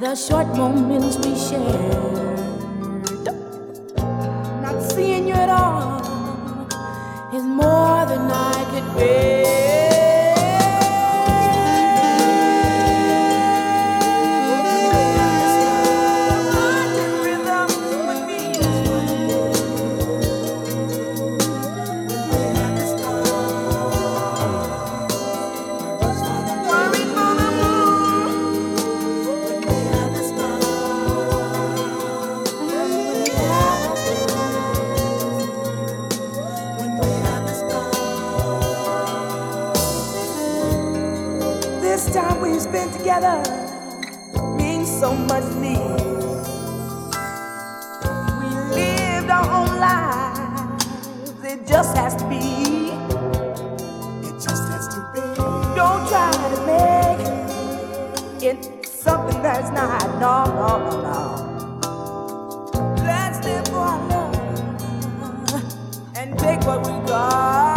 the short moments we shared. Not seeing you at all is more than I could bear. This time we spent together means so much to me. We lived our own lives. It just has to be. It just has to be. Don't try to make it something that's not. No, no, no, no. Let's live for our love and take what we got.